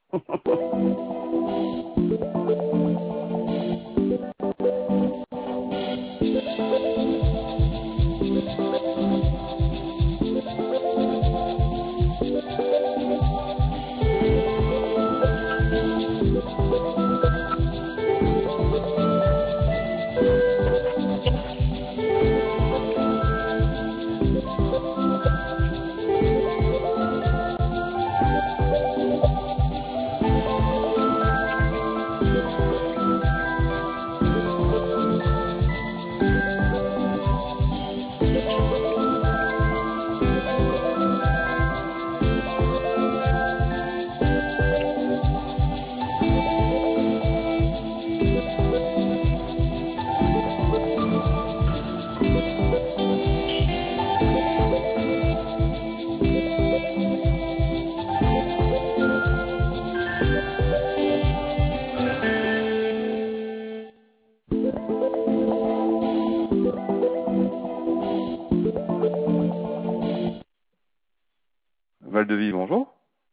Val-de-Vie, bonjour.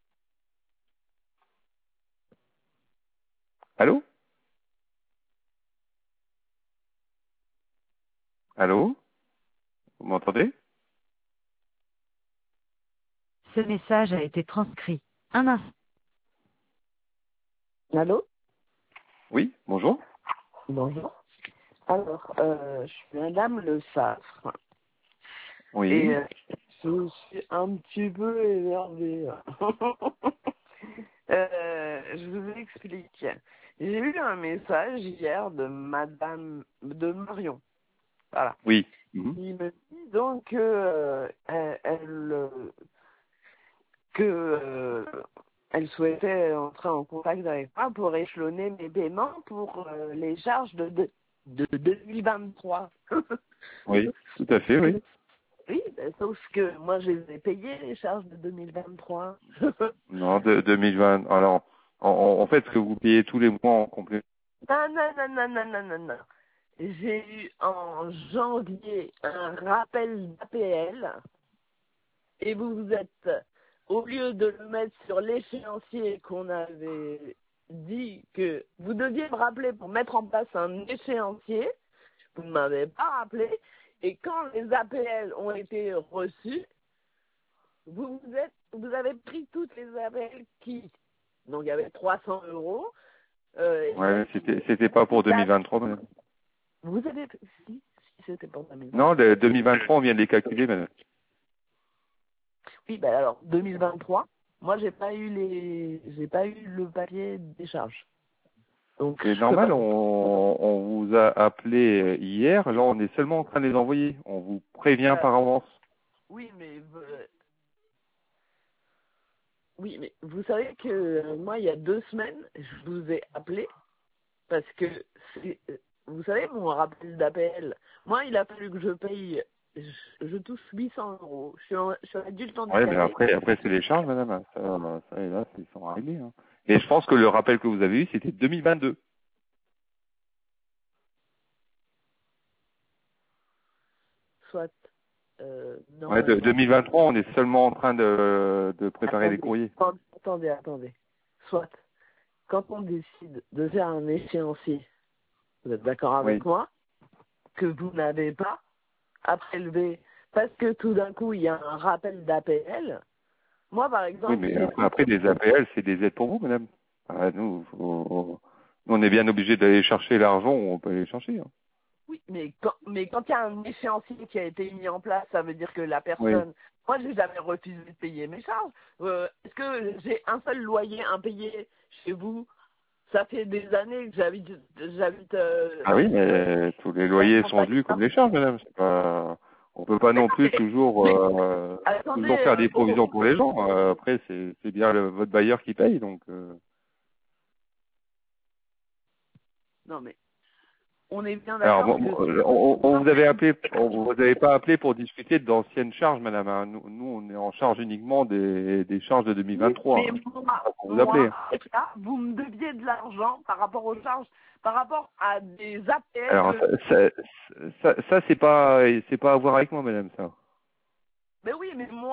Allô? Allô? Vous m'entendez? Ce message a été transcrit. Un instant. Allô? Oui, bonjour. Bonjour. Alors, je suis Madame Le Saffre. Oui. Et je suis un petit peu énervée. Je vous explique. J'ai eu un message hier de de Marion. Voilà. Oui. Mhm. Il me dit donc elle souhaitait entrer en contact avec moi pour échelonner mes paiements pour les charges de 2023. Oui, tout à fait, oui. Oui, ben, sauf que moi, je les ai payées, les charges de 2023. Non, de 2020. Alors, en fait, ce que vous payez tous les mois en complément. Non, non, non, non, non, non, non, non. J'ai eu en janvier un rappel d'APL et vous êtes, au lieu de le mettre sur l'échéancier qu'on avait dit que vous deviez me rappeler pour mettre en place un échéancier, vous ne m'avez pas rappelé. Et quand les APL ont été reçus, vous avez pris toutes les APL qui, donc il y avait 300 euros. Ouais, c'était pas pour 2023, madame. Vous avez, si c'était pour 2023. Non, le 2023, on vient de les calculer, madame. Oui, ben alors 2023. Moi, j'ai pas eu le papier des charges. Donc C'est je peux normal, pas. on vous a appelé hier, là on est seulement en train de les envoyer. On vous prévient par avance. Oui, mais vous savez que moi, il y a 2 semaines, je vous ai appelé parce que vous savez mon rappel d'APL. Moi, il a fallu que je paye. Je touche 800 euros. Je suis adulte Ouais, mais handicapé. après c'est les charges, madame. Ça et là, ils sont réglés. Hein. Mais je pense que le rappel que vous avez eu, c'était 2022. Soit Ouais, de normalement. 2023, on est seulement en train de préparer les courriers. Attendez. Soit quand on décide de faire un échéancier, vous êtes d'accord Oui. avec moi, que vous n'avez pas à prélever parce que tout d'un coup il y a un rappel d'APL. Moi par Oui, exemple, mais j'ai après des APL, c'est des aides pour vous, madame. Ah, nous, on est bien obligé d'aller chercher l'argent où on peut aller chercher. Hein. oui, mais quand il y a un échéancier qui a été mis en place, ça veut dire que la Oui. personne, moi j'ai jamais refusé de payer mes charges. Est-ce que j'ai un seul loyer impayé chez vous? Ça fait des années que j'habite. Ah oui, mais tous les loyers sont vus comme les charges, madame. C'est pas, on peut pas Mais non non, plus mais toujours attendez, faire des provisions pour les gens. Après, c'est bien votre bailleur qui paye, donc. non mais on est bien Alors, d'accord que on vous avait appelé, on vous avez pas appelé pour discuter d'anciennes charges, madame. Hein. Nous, on est en charge uniquement des charges de oui, 2023. mais Hein. On vous moi, appelez. là, vous me deviez de l'argent par rapport aux charges, par rapport à des APL Alors, que. ça c'est pas à voir avec moi, madame, ça. Mais oui, mais moi.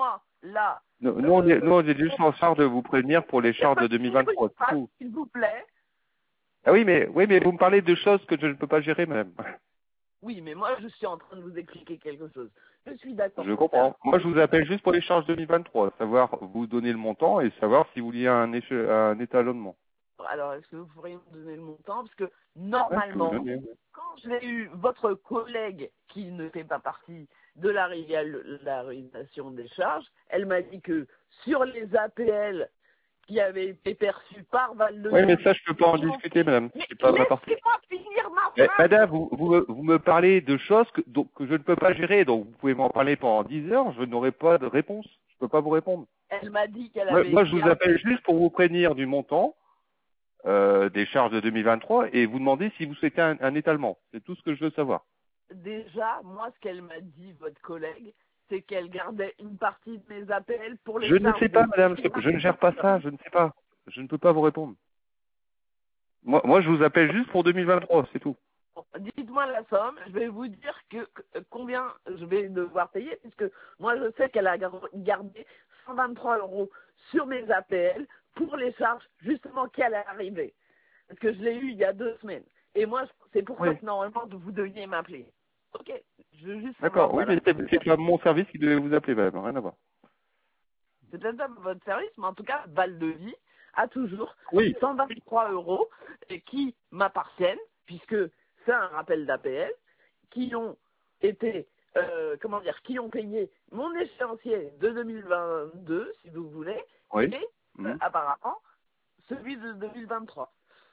là, Nous, on est juste en charge de vous prévenir pour les charges de 2023, c'est tout. s'il vous plaît. Ah oui, mais vous me parlez de choses que je ne peux pas gérer, madame. Oui, mais moi, je suis en train de vous expliquer quelque chose. Je suis d'accord. Je comprends. Moi, je vous appelle juste pour les charges 2023, savoir vous donner le montant et savoir si vous vouliez un étalonnement. Alors, est-ce que vous pourriez me donner le montant? Parce que Ouais, je peux vous normalement, donner. quand j'ai eu votre collègue qui ne fait pas partie de la régularisation des charges, elle m'a dit que sur les APL qui avaient été perçus par Val-de-Vie. Oui, mais ça, je peux pas en discuter, madame. Mais C'est pas ma partie. laissez-moi finir ma Eh, phrase. madame, vous me parlez de choses que je ne peux pas gérer, donc vous pouvez m'en parler pendant 10 heures, je n'aurai pas de réponse. Je peux pas vous répondre. Elle m'a dit qu'elle Moi, avait je vous appelle juste pour vous prévenir du montant des charges de 2023 et vous demander si vous souhaitez un étalement. C'est tout ce que je veux savoir. déjà, moi, ce qu'elle m'a dit, votre collègue, c'est qu'elle gardait une partie de mes APL pour les Je ne charges sais pas, de- madame, je ne gère pas ça, je ne sais pas. Je ne peux pas vous répondre. Moi, je vous appelle juste pour 2023, c'est tout. Dites-moi la somme, je vais vous dire combien je vais devoir payer, puisque moi je sais qu'elle a gardé 123 € sur mes APL pour les charges justement qui allaient arriver. Parce que je l'ai eu il y a 2 semaines. Et moi, c'est pour ça Oui. que normalement vous deviez m'appeler. Ok, je veux juste savoir, D'accord, oui, voilà. mais c'est pas mon service qui devait vous appeler, madame, rien à voir. C'est peut-être pas votre service, mais en tout cas, Val-de-Vie a toujours Oui. 123 € et qui m'appartiennent, puisque c'est un rappel d'APL, qui ont été, qui ont payé mon échéancier de 2022, si vous voulez, Oui. et Mhm. apparemment celui de 2023.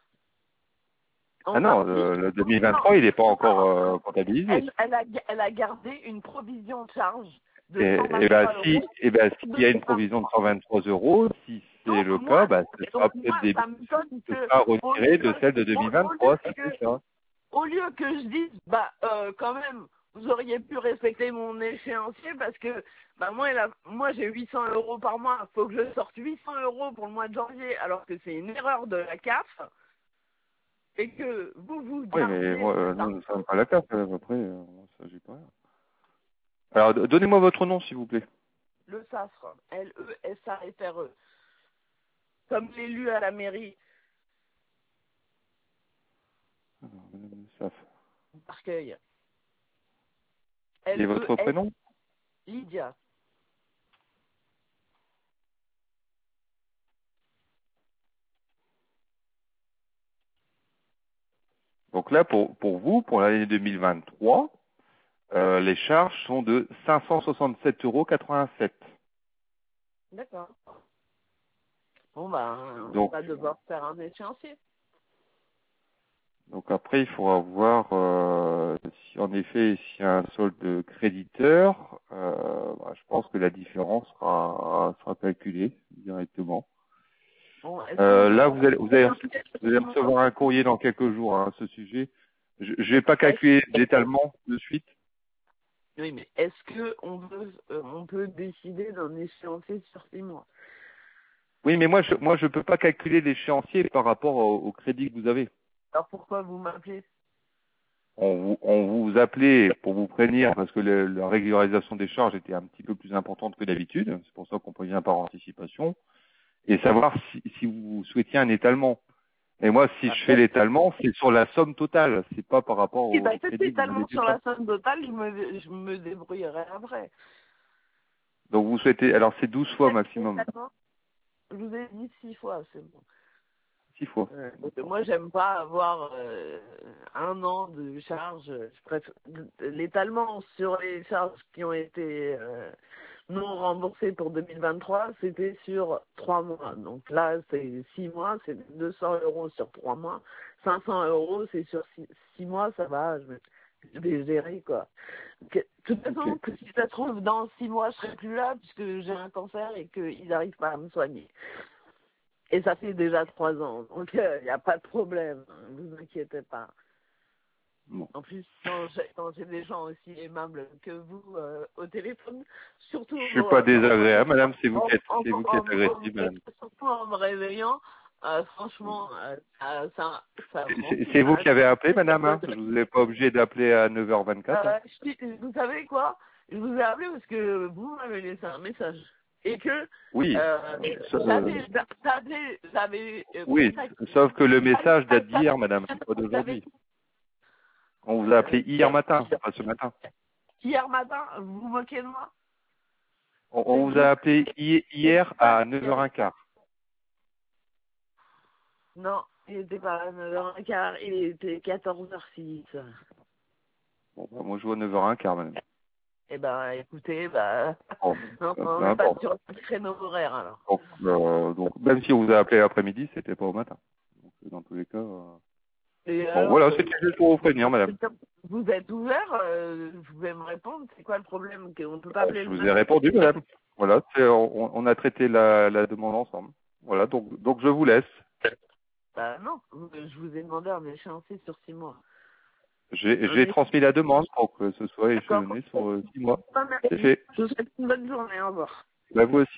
Ah En non, partie, le 2023, il n'est pas encore comptabilisé. elle a gardé une provision de charge de Et 123 si, € s'il y a une provision de 123 euros, si c'est Donc, le moi, cas, ce sera peut-être ça me donne ce que, sera au retiré de lieu, celle de au 2023, lieu ça que, c'est ça. au lieu que je dise, quand même, vous auriez pu respecter mon échéancier parce que, moi, j'ai 800 € par mois. Il faut que je sorte 800 € pour le mois de janvier, alors que c'est une erreur de la CAF et que vous Oui, mais gardez moi, cet nous ne sommes argent. pas la carte, après, ça j'ai pas rien. Alors, donnez-moi votre nom, s'il vous plaît. Le SAFRE, L-E-S-A-F-R-E, comme l'élu à la mairie Alors, Madame Saf. d'Arcueil. Et votre L-E-S, prénom? Lydia. Donc là, pour vous, pour l'année 2023, les charges sont de 567,87 €. D'accord. Bon, on Donc, va devoir faire un échéancier. donc après, il faudra voir si en effet, s'il y a un solde créditeur, je pense que la différence sera calculée directement. Bon, est-ce qu'on Là, peut... vous allez recevoir un courrier dans quelques jours à ce sujet. Je vais pas calculer l'étalement de suite. Oui, mais est-ce que on peut décider d'un échéancier sur 6 mois? Oui, mais moi, je peux pas calculer l'échéancier par rapport au crédit que vous avez. Alors pourquoi vous m'appelez? On vous appelait pour vous prévenir parce que la régularisation des charges était un petit peu plus importante que d'habitude. C'est pour ça qu'on prévient par anticipation. Et savoir si vous souhaitiez un étalement. Et moi, si je fais l'étalement, c'est sur la somme totale. C'est pas par rapport Et au bah, crédit c'était que vous avez tellement sur déjà. la somme totale, je me débrouillerai après. Donc vous souhaitez, alors c'est 12 fois maximum. Je vous ai dit 6 fois, c'est bon. 6 fois. Moi, j'aime pas avoir un an de charge. Je préfère l'étalement sur les charges qui ont été non remboursées pour 2023, c'était sur 3 mois. Donc là, c'est 6 mois, c'est 200 € sur 3 mois. 500 €, c'est sur 6 mois, ça va, je vais gérer, quoi. De toute façon, que si ça se trouve, dans 6 mois, je serai plus là, puisque j'ai un cancer et qu'ils n'arrivent pas à me soigner. Et ça fait déjà 3 ans, donc il n'y a pas de problème, ne vous inquiétez pas. Bon. En plus, quand j'ai des gens aussi aimables que vous au téléphone, surtout Je suis pas désagréable, madame, c'est vous qui êtes agressive, madame. surtout en me réveillant, franchement, ça C'est vous qui avez appelé, madame, hein. Je vous ai pas obligé d'appeler à 9h24. Hein. vous savez quoi? Je vous ai appelé parce que vous m'avez laissé un message. et que Oui. j'avais Oui, sauf que le message date d'hier, madame, pas d'aujourd'hui. On vous a appelé hier matin, pas ce matin. Hier matin, vous vous moquez de moi? On vous a appelé hier à 9h15. Non, il n'était pas à 9h15, il était 14h06. Bon, bah, moi je vois 9h15, madame. Eh ben, écoutez, Bon, non, peu on n'est pas importe. sur le créneau horaire, alors. Donc, même si on vous a appelé l'après-midi, c'était pas au matin. Donc, dans tous les cas. Et Bon, alors, voilà, c'était juste pour vous prévenir, madame. vous êtes ouvert, vous pouvez me répondre, c'est quoi le problème? On ne peut pas appeler Je le vous ai répondu, madame. Voilà, on a traité la demande ensemble. Voilà, donc je vous laisse. Bah non, je vous ai demandé un échéancier sur 6 mois. J'ai transmis la demande pour que ce soit D'accord. échelonné sur 6 mois. Merci. C'est fait. Je vous souhaite une bonne journée, au revoir. Bah, vous aussi.